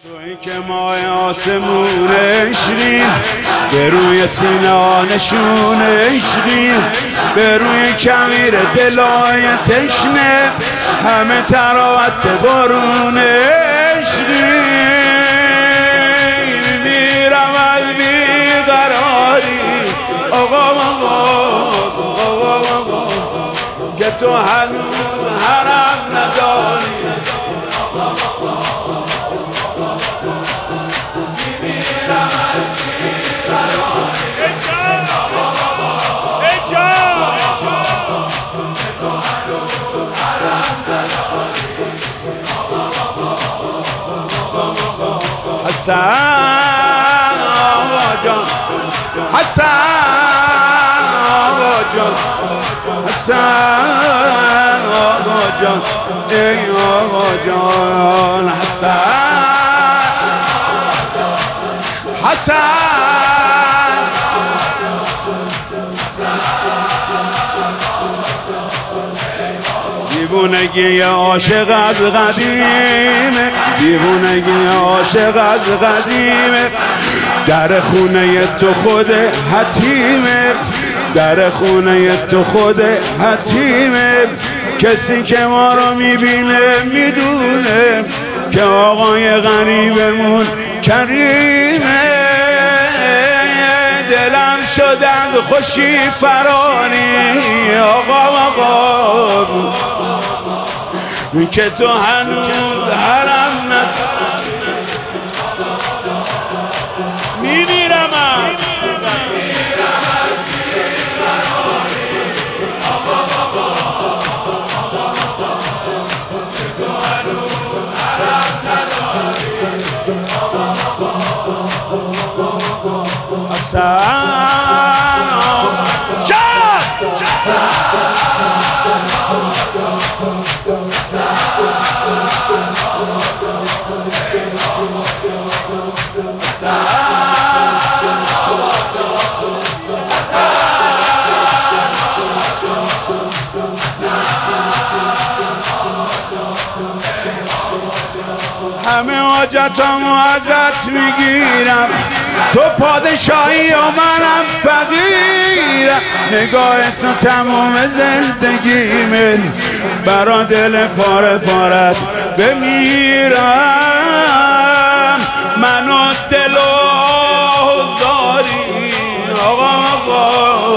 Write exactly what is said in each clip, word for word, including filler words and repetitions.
تویی که ماه آسمون عشقی به روی سینه نشون عشقی به روی کمیر دلای تشنه همه تراوت بارون عشقی میرم از بیقراری آقا آقا آقا که تو هنوز حرم نداری حسن آقا جان حسن آقا جان حسن آقا جان ای آقا جان حسن حسن دیوونگی عاشق از قدیمه دیوونگی عاشق از قدیمه در خونه تو خود حتیمه در خونه تو خود حتیمه کسی که ما رو میبینه میدونه که آقای غریبمون کریمه دلم شده از خوشی فراری آقا آقا که تو هنوز حرم نداری میمیرم حسن همه حاجتامو ازت میگیرم تو پادشاهی و منم فقیرم نگاه تو تمام زندگیمه برا دل پاره پارت بمیرم منو دل و آزاری آقا آقا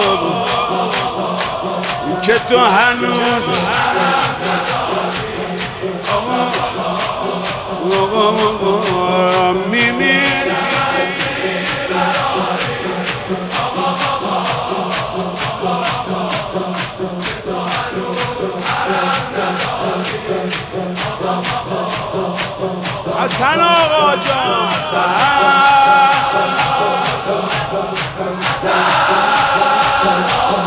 که تو هنوز آقا آقا میمیرم حسن آقا جان حسن